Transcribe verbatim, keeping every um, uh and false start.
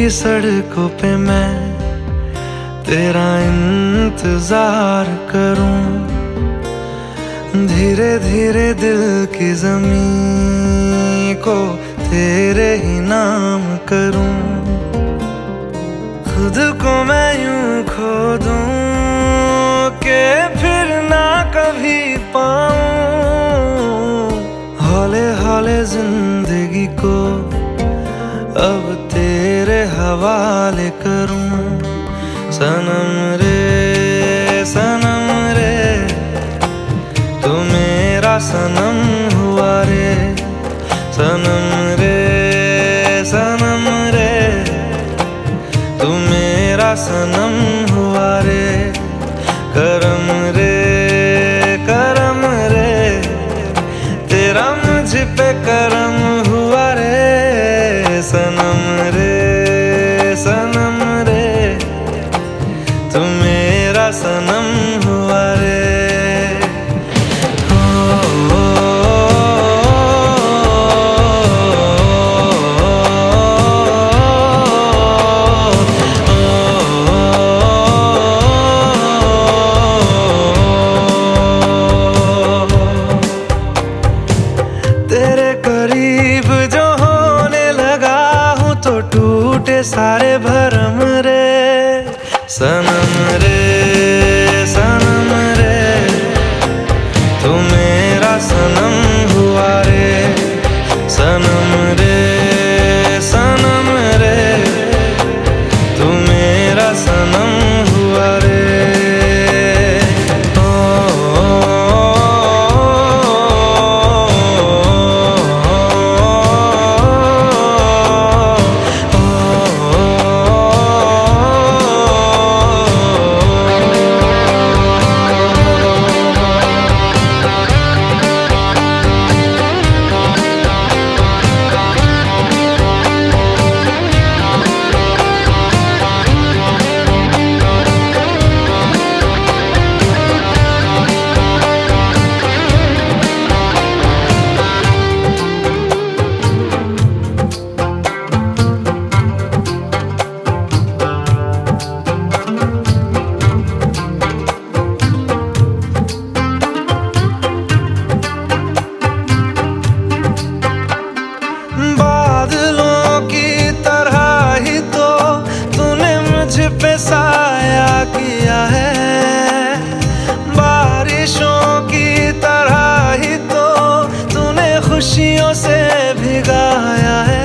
सड़कों पे मैं तेरा इंतजार करूं, धीरे धीरे दिल की ज़मीं को तेरे ही नाम करूं। खुद को मैं यूं खो दूं कि फिर ना कभी पाऊं, हौले हौले जिंदगी को अब तेरे हवाले करूं। सनम रे सनम रे तू मेरा सनम हुआ रे, सनम रे सनम रे तू मेरा सनम हुआ रे। करम रे करम रे तेरा मुझ पे करम हुआ रे, सनम रे सनम रे तू मेरा सनम हुआ रे। तेरे करीब जो होने लगा हूँ तो टूटे सारे भरम रे, सनम रे सनम रे तू मेरा सनम हुआ रे, सनम रे सनम रे तू मेरा सनम हुआ रे। पे साया किया है बारिशों की तरह ही तो तूने खुशियों से भिगाया है।